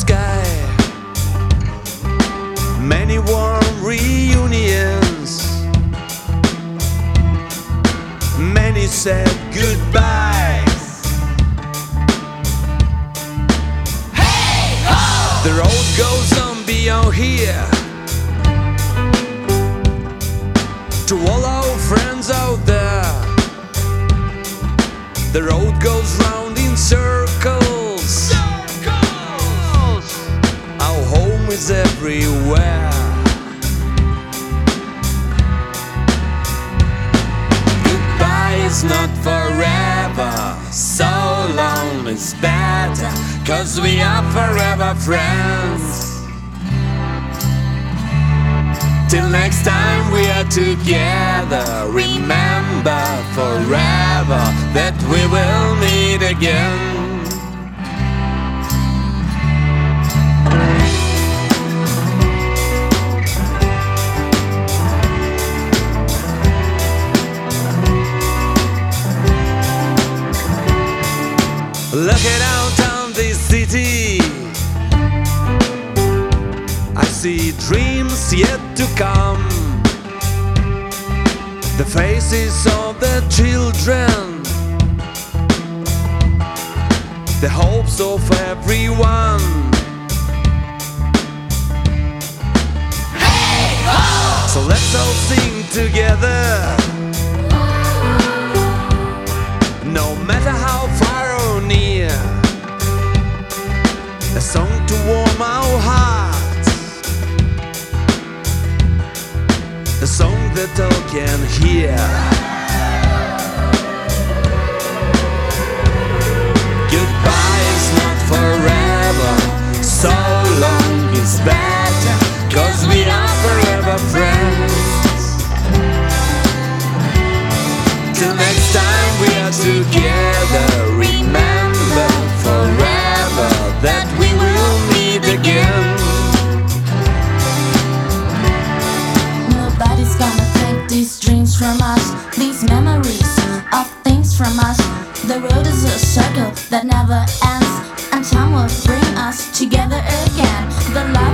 sky. Many warm reunions, many said goodbyes. Hey ho! The road goes on beyond here. To all our friends out there, the road goes round in circles. Circles! Our home is everywhere. Goodbye is not forever, so long is better, 'cause we are forever friends. Till next time we are together, remember forever that we will meet again. Looking out on this city, I see dreams yet to come. The faces of the children, the hopes of everyone. Hey ho! So let's all sing together, no matter how far or near. A song to warm our hearts, a song that all can hear. Goodbye is not forever, so long is better, 'cause we are forever friends. Till next time we are together, remember forever that we will meet again. Nobody's gonna take these dreams from us, these memories of things from us. The road is a circle that never ends, and time will bring us together again. The love